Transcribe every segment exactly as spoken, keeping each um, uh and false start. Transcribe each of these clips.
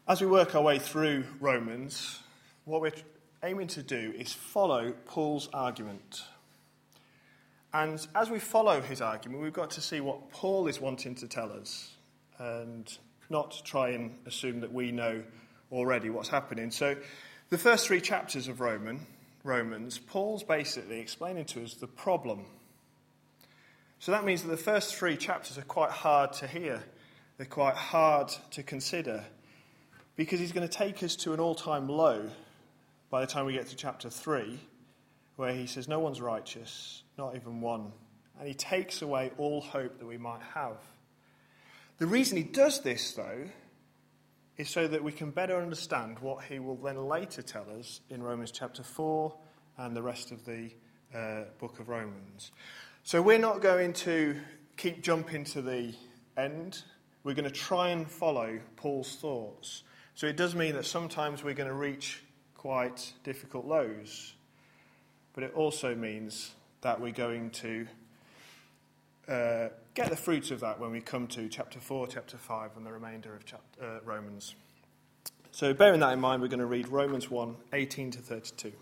As we work our way through Romans, what we're aiming to do is follow Paul's argument. And as we follow his argument, we've got to see what Paul is wanting to tell us and not try and assume that we know already what's happening. So the first three chapters of Roman, Romans, Paul's basically explaining to us the problem. So that means that the first three chapters are quite hard to hear. They're quite hard to consider because he's going to take us to an all-time low by the time we get to chapter three, where he says, no one's righteous, not even one. And he takes away all hope that we might have. The reason he does this, though, is so that we can better understand what he will then later tell us in Romans chapter four and the rest of the uh, book of Romans. So we're not going to keep jumping to the end. We're going to try and follow Paul's thoughts. So it does mean that sometimes we're going to reach quite difficult lows. But it also means that we're going to uh, get the fruits of that when we come to chapter four, chapter five, and the remainder of chapter, uh, Romans. So bearing that in mind, we're going to read Romans one, eighteen to thirty-two.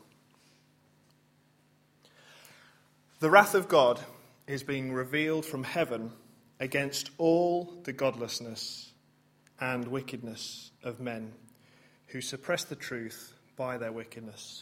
The wrath of God is being revealed from heaven against all the godlessness and wickedness of men who suppress the truth by their wickedness.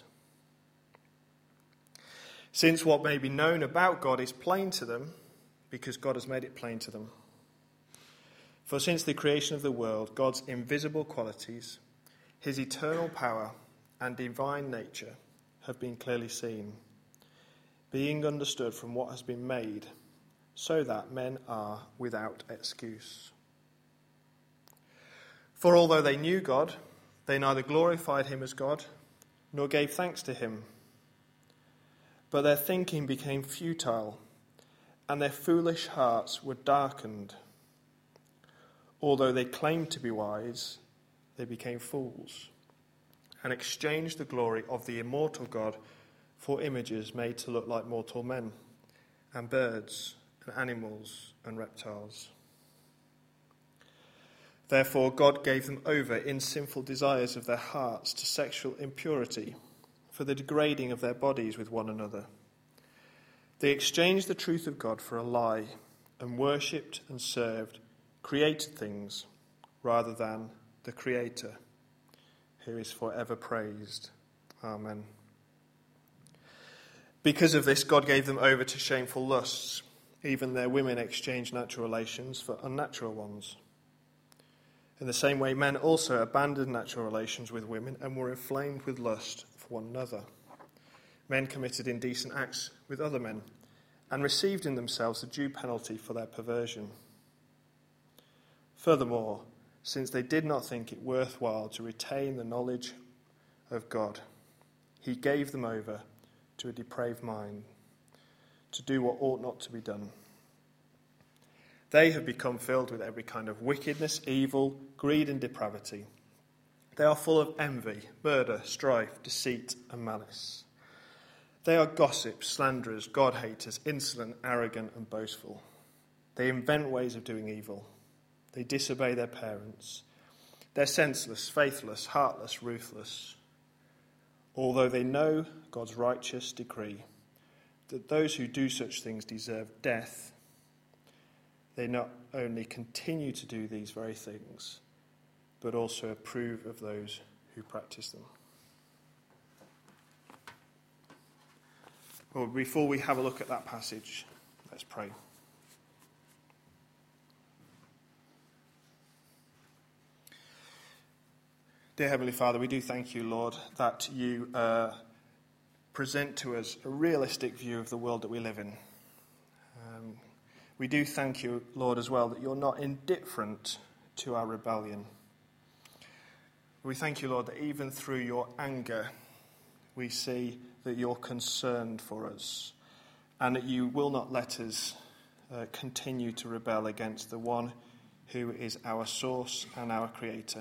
Since what may be known about God is plain to them, because God has made it plain to them. For since the creation of the world, God's invisible qualities, his eternal power and divine nature have been clearly seen, being understood from what has been made, so that men are without excuse. For although they knew God, they neither glorified him as God, nor gave thanks to him. But their thinking became futile, and their foolish hearts were darkened. Although they claimed to be wise, they became fools, and exchanged the glory of the immortal God for images made to look like mortal men, and birds, and animals, and reptiles. Therefore God gave them over in sinful desires of their hearts to sexual impurity, for the degrading of their bodies with one another. They exchanged the truth of God for a lie, and worshipped and served created things rather than the Creator, who is forever praised. Amen. Because of this, God gave them over to shameful lusts. Even their women exchanged natural relations for unnatural ones. In the same way, men also abandoned natural relations with women and were inflamed with lust for one another. Men committed indecent acts with other men and received in themselves the due penalty for their perversion. Furthermore, since they did not think it worthwhile to retain the knowledge of God, he gave them over to a depraved mind to do what ought not to be done. They have become filled with every kind of wickedness, evil, greed, and depravity. They are full of envy, murder, strife, deceit, and malice. They are gossips, slanderers, God-haters, insolent, arrogant, and boastful. They invent ways of doing evil. They disobey their parents. They're senseless, faithless, heartless, ruthless. Although they know God's righteous decree that those who do such things deserve death, they not only continue to do these very things, but also approve of those who practice them. Well, before we have a look at that passage, let's pray. Dear Heavenly Father, we do thank you, Lord, that you uh, present to us a realistic view of the world that we live in. Um, we do thank you, Lord, as well, that you're not indifferent to our rebellion. We thank you, Lord, that even through your anger, we see that you're concerned for us and that you will not let us uh, continue to rebel against the one who is our source and our creator.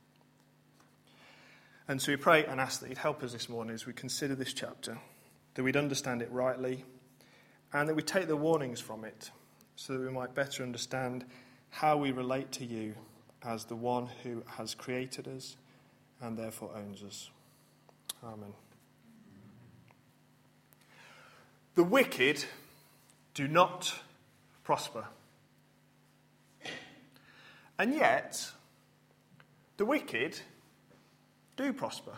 And so we pray and ask that you'd help us this morning as we consider this chapter, that we'd understand it rightly, and that we take the warnings from it so that we might better understand how we relate to you as the one who has created us and therefore owns us. Amen. The wicked do not prosper. And yet, the wicked do prosper.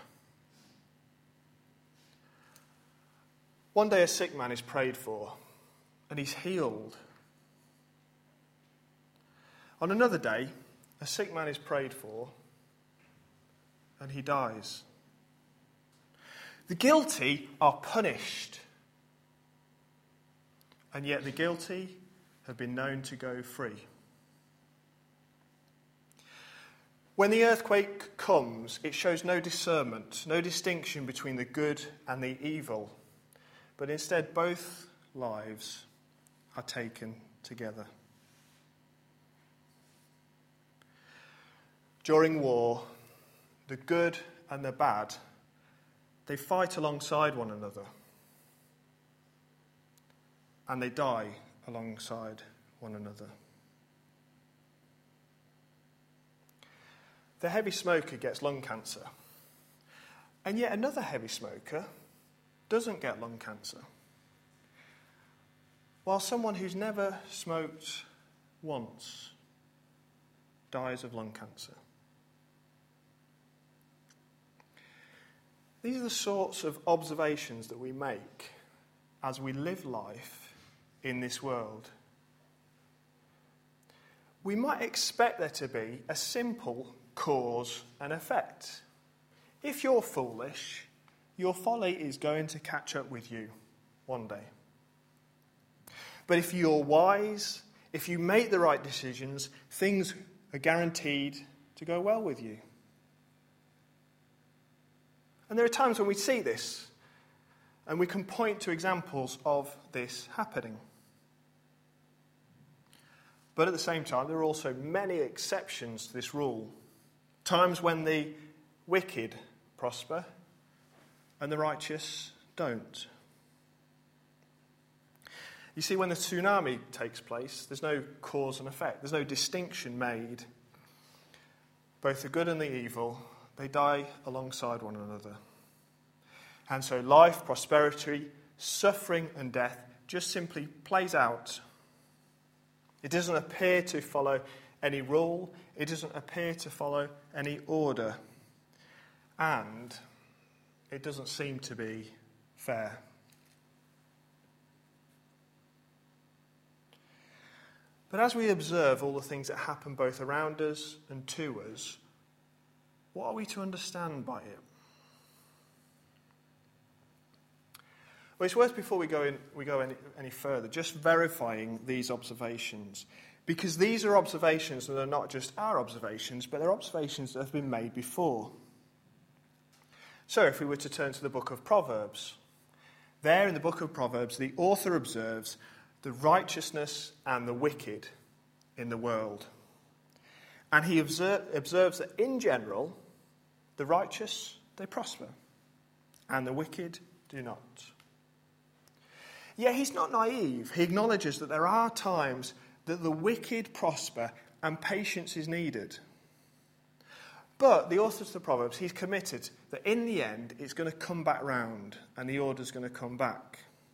One day a sick man is prayed for, and he's healed. On another day, a sick man is prayed for, and he dies. The guilty are punished, and yet the guilty have been known to go free. When the earthquake comes, it shows no discernment, no distinction between the good and the evil, but instead both lives are taken together. During war, the good and the bad, they fight alongside one another, and they die alongside one another. The heavy smoker gets lung cancer, and yet another heavy smoker doesn't get lung cancer, while someone who's never smoked once dies of lung cancer. These are the sorts of observations that we make as we live life in this world. We might expect there to be a simple cause and effect. If you're foolish, your folly is going to catch up with you one day. But if you're wise, if you make the right decisions, things are guaranteed to go well with you. And there are times when we see this, and we can point to examples of this happening. But at the same time, there are also many exceptions to this rule. Times when the wicked prosper and the righteous don't. You see, when the tsunami takes place, there's no cause and effect. There's no distinction made. Both the good and the evil, they die alongside one another. And so life, prosperity, suffering and death just simply plays out. It doesn't appear to follow any rule. It doesn't appear to follow any order. And it doesn't seem to be fair. But as we observe all the things that happen both around us and to us, what are we to understand by it? Well, it's worth, before we go in, we go any, any further, just verifying these observations. Because these are observations that are not just our observations, but they're observations that have been made before. So if we were to turn to the book of Proverbs, there in the book of Proverbs, the author observes the righteousness and the wicked in the world. And he observe, observes that in general, the righteous, they prosper, and the wicked do not. Yet he's not naive. He acknowledges that there are times that the wicked prosper and patience is needed. But the author of the Proverbs, he's committed that in the end it's going to come back round and the order's going to come back.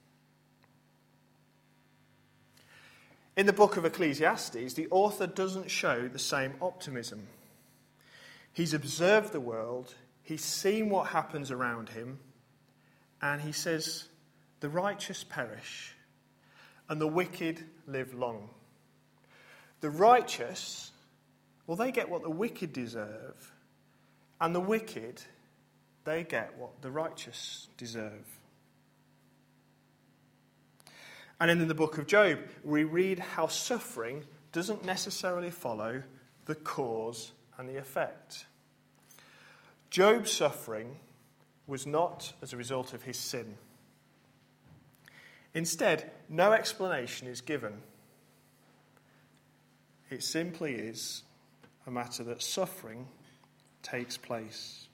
In the book of Ecclesiastes, the author doesn't show the same optimism. He's observed the world, he's seen what happens around him, and he says, the righteous perish, and the wicked live long. The righteous, well, they get what the wicked deserve, and the wicked, they get what the righteous deserve. And in the book of Job, we read how suffering doesn't necessarily follow the cause and the effect. Job's suffering was not as a result of his sin. Instead, no explanation is given. It simply is a matter that suffering takes place.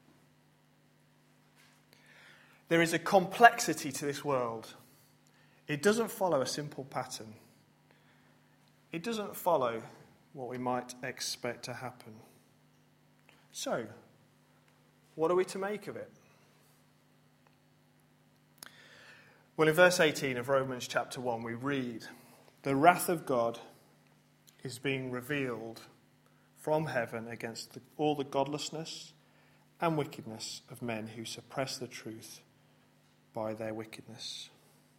There is a complexity to this world. It doesn't follow a simple pattern. It doesn't follow what we might expect to happen. So, what are we to make of it? Well, in verse eighteen of Romans chapter one, we read, "The wrath of God is being revealed from heaven against the, all the godlessness and wickedness of men who suppress the truth by their wickedness."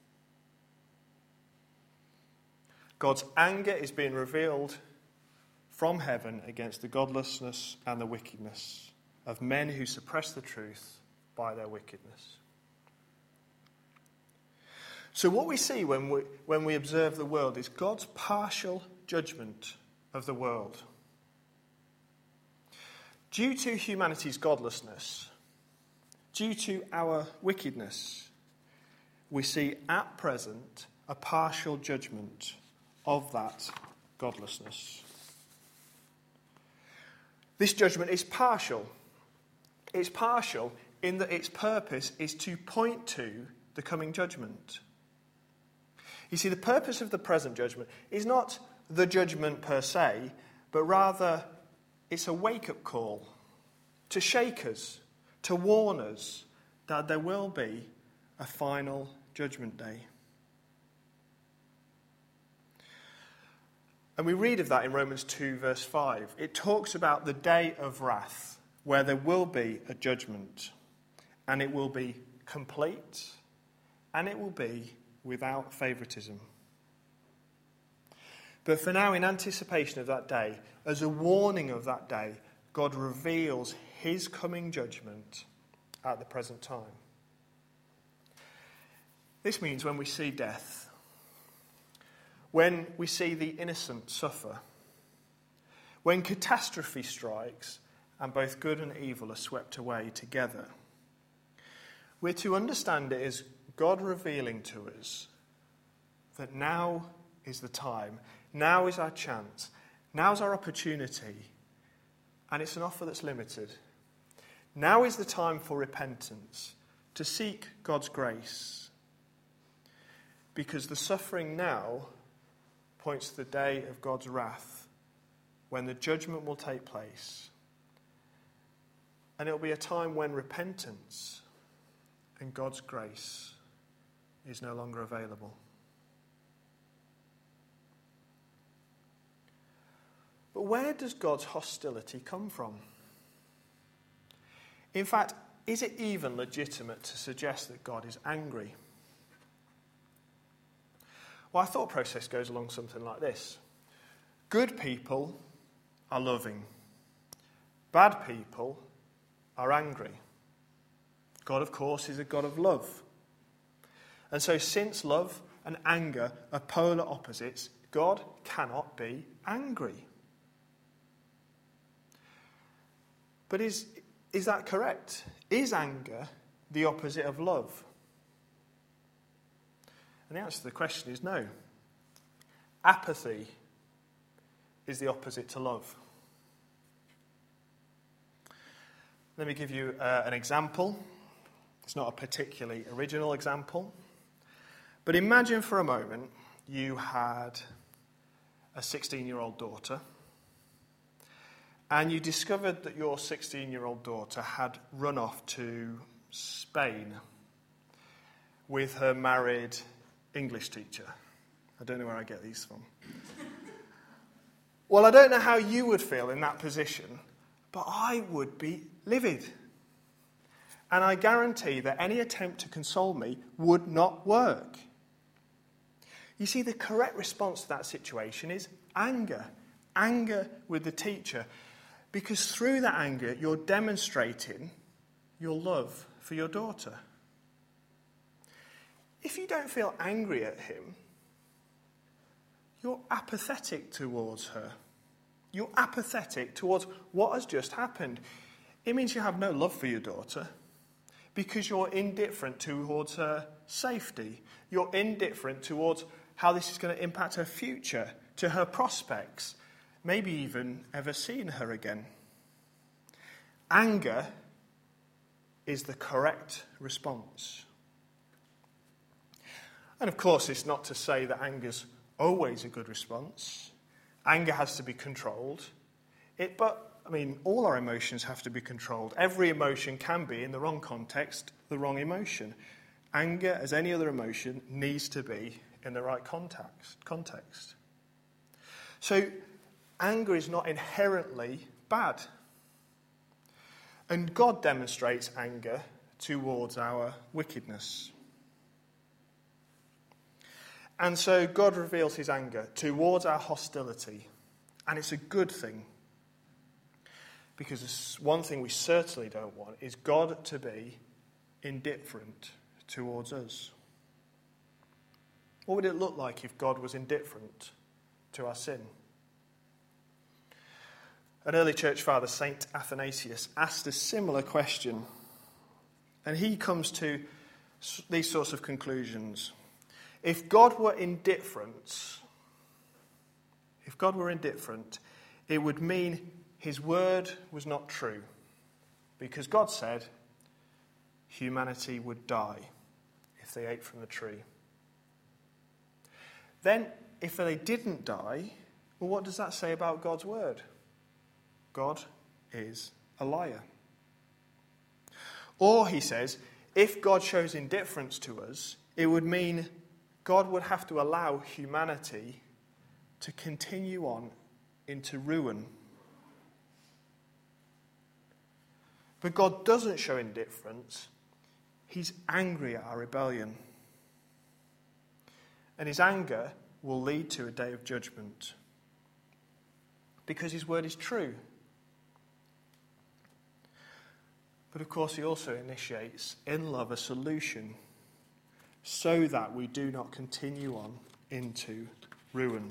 God's anger is being revealed from heaven against the godlessness and the wickedness of men who suppress the truth by their wickedness. So what we see when we, when we observe the world is God's partial judgment of the world. Due to humanity's godlessness, due to our wickedness, we see at present a partial judgment of that godlessness. This judgment is partial. It's partial in that its purpose is to point to the coming judgment. You see, the purpose of the present judgment is not the judgment per se, but rather it's a wake-up call to shake us, to warn us that there will be a final judgment day. And we read of that in Romans two, verse five. It talks about the day of wrath, where there will be a judgment, and it will be complete, and it will be without favoritism. But for now, in anticipation of that day, as a warning of that day, God reveals his coming judgment at the present time. This means when we see death, when we see the innocent suffer, when catastrophe strikes and both good and evil are swept away together, we're to understand it as God revealing to us that now is the time, now is our chance, now's our opportunity, and it's an offer that's limited. Now is the time for repentance, to seek God's grace, because the suffering now points to the day of God's wrath, when the judgment will take place. And it will be a time when repentance and God's grace is no longer available. But where does God's hostility come from? In fact, is it even legitimate to suggest that God is angry? Well, our thought process goes along something like this. Good people are loving. Bad people are angry. God, of course, is a God of love. And so since love and anger are polar opposites, God cannot be angry. But is, is that correct? Is anger the opposite of love? And the answer to the question is no. Apathy is the opposite to love. Let me give you uh, an example. It's not a particularly original example. But imagine for a moment you had a sixteen-year-old daughter, and you discovered that your sixteen-year-old daughter had run off to Spain with her married English teacher. I don't know where I get these from. Well, I don't know how you would feel in that position, but I would be livid. And I guarantee that any attempt to console me would not work. You see, the correct response to that situation is anger. Anger with the teacher. Because through that anger, you're demonstrating your love for your daughter. If you don't feel angry at him, you're apathetic towards her. You're apathetic towards what has just happened. It means you have no love for your daughter because you're indifferent towards her safety. You're indifferent towards how this is going to impact her future, to her prospects, maybe even ever seeing her again. Anger is the correct response. And of course, it's not to say that anger's always a good response. Anger has to be controlled. It, but, I mean, all our emotions have to be controlled. Every emotion can be, in the wrong context, the wrong emotion. Anger, as any other emotion, needs to be in the right context. context. So, anger is not inherently bad. And God demonstrates anger towards our wickedness. And so God reveals his anger towards our hostility. And it's a good thing. Because one thing we certainly don't want is God to be indifferent towards us. What would it look like if God was indifferent to our sin? An early church father, Saint Athanasius, asked a similar question. And he comes to these sorts of conclusions. If God were indifferent, if God were indifferent, it would mean his word was not true. Because God said humanity would die if they ate from the tree. Then, if they didn't die, well, what does that say about God's word? God is a liar. Or, he says, if God shows indifference to us, it would mean God would have to allow humanity to continue on into ruin. But God doesn't show indifference. He's angry at our rebellion. And his anger will lead to a day of judgment. Because his word is true. But of course he also initiates in love a solution so that we do not continue on into ruin.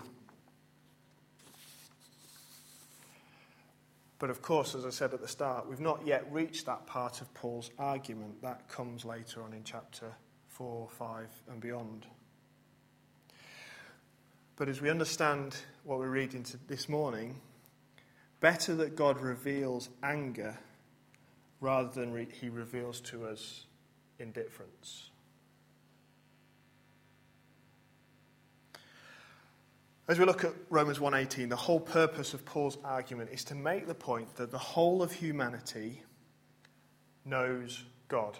But of course, as I said at the start, we've not yet reached that part of Paul's argument. That comes later on in chapter four, five and beyond. But as we understand what we're reading this morning, better that God reveals anger rather than re- he reveals to us indifference. As we look at Romans one eighteen, the whole purpose of Paul's argument is to make the point that the whole of humanity knows God.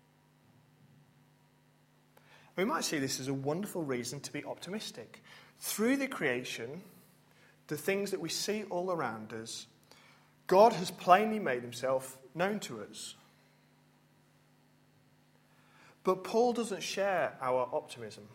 We might see this as a wonderful reason to be optimistic. Through the creation, the things that we see all around us, God has plainly made himself known to us. But Paul doesn't share our optimism.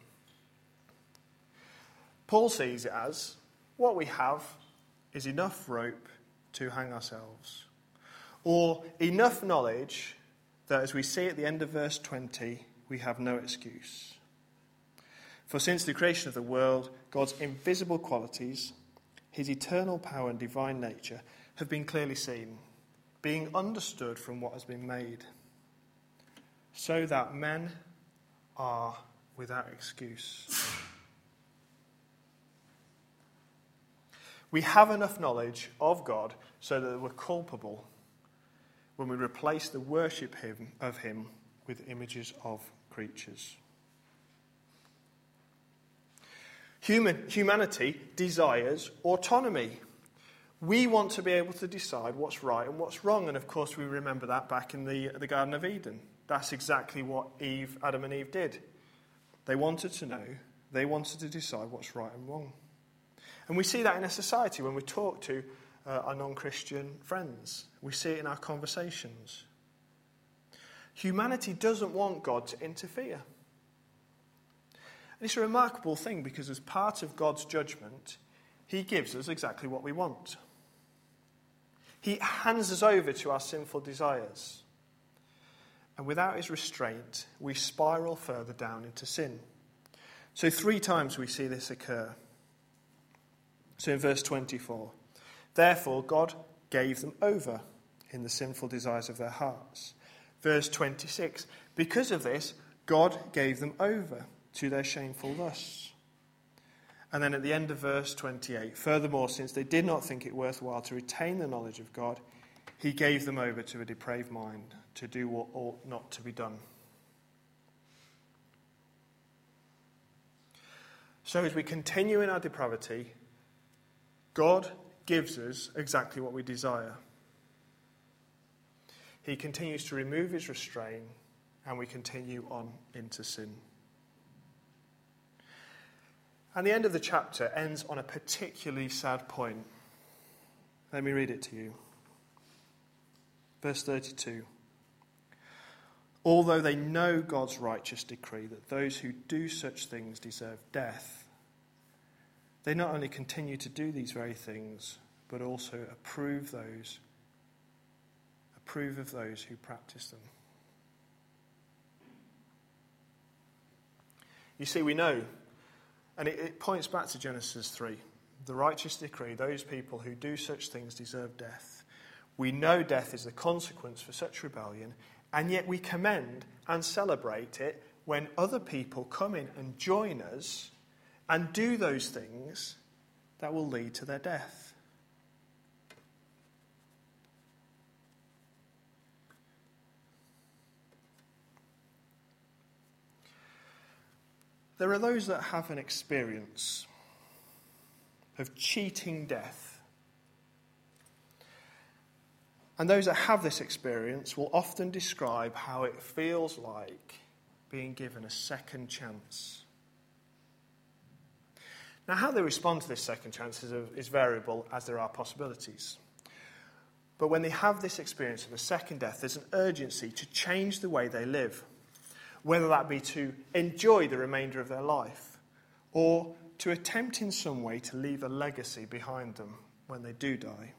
Paul sees it as what we have is enough rope to hang ourselves, or enough knowledge that, as we see at the end of verse twenty, we have no excuse. For since the creation of the world, God's invisible qualities, his eternal power and divine nature, have been clearly seen, being understood from what has been made, so that men are without excuse. We have enough knowledge of God so that we're culpable when we replace the worship him, of him with images of creatures. Human, humanity desires autonomy. We want to be able to decide what's right and what's wrong. And of course we remember that back in the, the Garden of Eden. That's exactly what Eve, Adam and Eve did. They wanted to know. They wanted to decide what's right and wrong. And we see that in a society when we talk to uh, our non-Christian friends. We see it in our conversations. Humanity doesn't want God to interfere. And it's a remarkable thing because as part of God's judgment, he gives us exactly what we want. He hands us over to our sinful desires. And without his restraint, we spiral further down into sin. So three times we see this occur. So in verse twenty-four, therefore God gave them over in the sinful desires of their hearts. Verse twenty-six, because of this, God gave them over to their shameful lusts. And then at the end of verse twenty-eight, furthermore, since they did not think it worthwhile to retain the knowledge of God, he gave them over to a depraved mind to do what ought not to be done. So as we continue in our depravity, God gives us exactly what we desire. He continues to remove his restraint, and we continue on into sin. And the end of the chapter ends on a particularly sad point. Let me read it to you. Verse thirty-two. Although they know God's righteous decree that those who do such things deserve death, they not only continue to do these very things, but also approve those, approve of those who practice them. You see, we know, and it, it points back to Genesis three, the righteous decree, those people who do such things deserve death. We know death is the consequence for such rebellion, and yet we commend and celebrate it when other people come in and join us and do those things that will lead to their death. There are those that have an experience of cheating death. And those that have this experience will often describe how it feels like being given a second chance. Now, how they respond to this second chance is, is variable, as there are possibilities. But when they have this experience of a second death, there's an urgency to change the way they live, whether that be to enjoy the remainder of their life or to attempt in some way to leave a legacy behind them when they do die.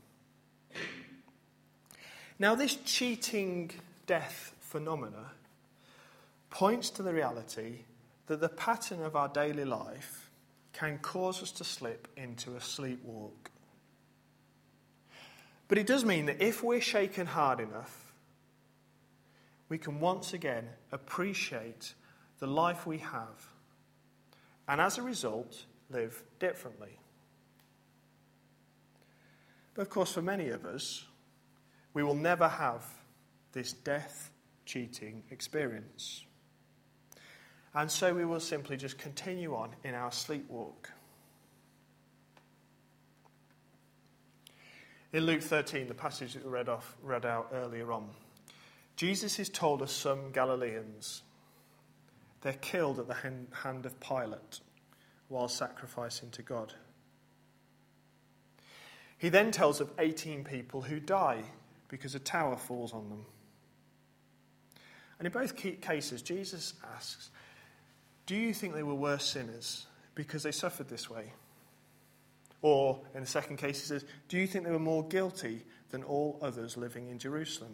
Now, this cheating death phenomena points to the reality that the pattern of our daily life can cause us to slip into a sleepwalk. But it does mean that if we're shaken hard enough, we can once again appreciate the life we have, and as a result, live differently. But of course, for many of us, we will never have this death-cheating experience. And so we will simply just continue on in our sleepwalk. In Luke thirteen, the passage that we read, off, read out earlier on, Jesus has told us some Galileans, they're killed at the hand of Pilate while sacrificing to God. He then tells of eighteen people who die because a tower falls on them. And in both cases, Jesus asks, do you think they were worse sinners because they suffered this way? Or, in the second case, he says, do you think they were more guilty than all others living in Jerusalem?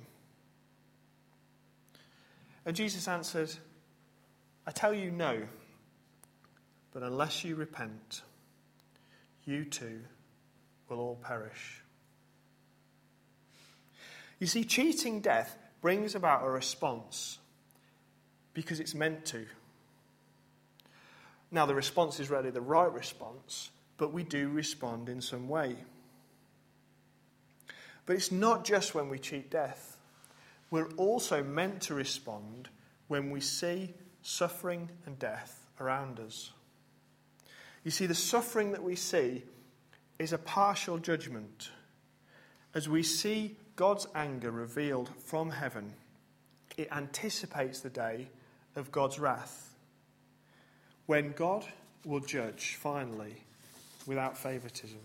And Jesus answered, I tell you no, but unless you repent, you too will all perish. You see, cheating death brings about a response because it's meant to. Now, the response is rarely the right response, but we do respond in some way. But it's not just when we cheat death. We're also meant to respond when we see suffering and death around us. You see, the suffering that we see is a partial judgment. As we see God's anger revealed from heaven, it anticipates the day of God's wrath, when God will judge finally without favoritism.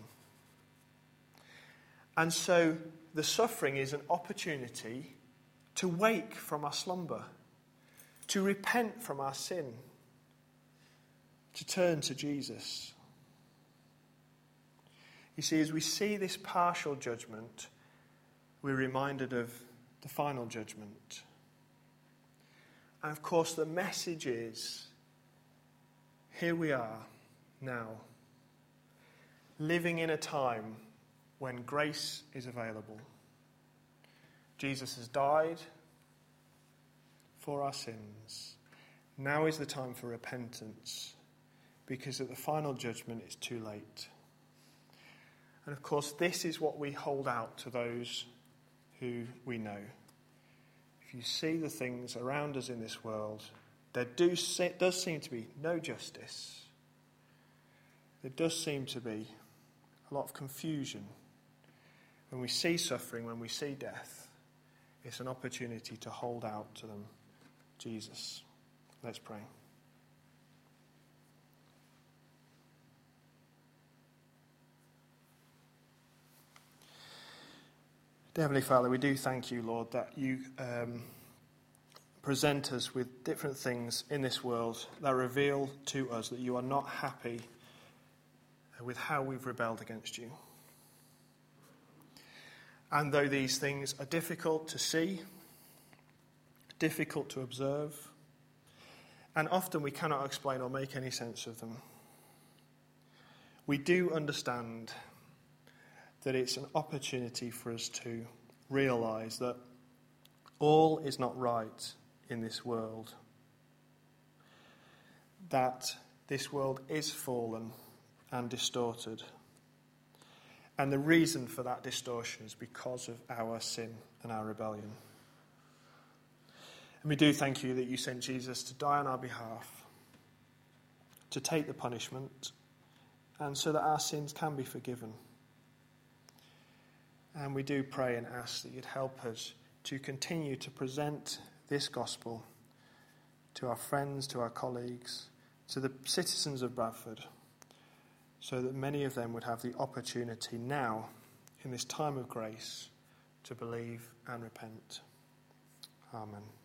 And so the suffering is an opportunity to wake from our slumber, to repent from our sin, to turn to Jesus. You see, as we see this partial judgment, we're reminded of the final judgment. And of course, the message is, here we are now, living in a time when grace is available. Jesus has died for our sins. Now is the time for repentance, because at the final judgment it's too late. And of course, this is what we hold out to those who we know. If you see the things around us in this world, there do, does seem to be no justice. There does seem to be a lot of confusion, when we see suffering, when we see death, it's an opportunity to hold out to them Jesus. Let's pray. Dear Heavenly Father, we do thank you, Lord, that you um, present us with different things in this world that reveal to us that you are not happy with how we've rebelled against you. And though these things are difficult to see, difficult to observe, and often we cannot explain or make any sense of them, we do understand that it's an opportunity for us to realise that all is not right in this world, that this world is fallen and distorted, and the reason for that distortion is because of our sin and our rebellion. And we do thank you that you sent Jesus to die on our behalf, to take the punishment, and so that our sins can be forgiven. And we do pray and ask that you'd help us to continue to present this gospel to our friends, to our colleagues, to the citizens of Bradford, so that many of them would have the opportunity now, in this time of grace, to believe and repent. Amen.